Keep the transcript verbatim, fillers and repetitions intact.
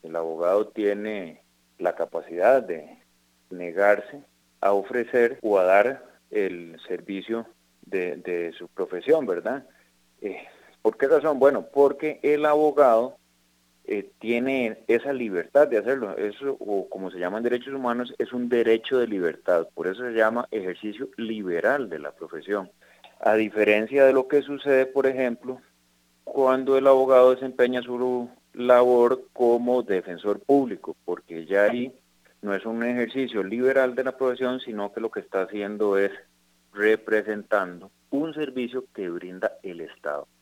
El abogado tiene la capacidad de negarse a ofrecer o a dar el servicio de, de su profesión, ¿verdad? Eh, ¿Por qué razón? Bueno, porque el abogado eh, tiene esa libertad de hacerlo. Eso, o como se llama en derechos humanos, es un derecho de libertad. Por eso se llama ejercicio liberal de la profesión. A diferencia de lo que sucede, por ejemplo, cuando el abogado desempeña su labor como defensor público, porque ya ahí no es un ejercicio liberal de la profesión, sino que lo que está haciendo es representando un servicio que brinda el Estado.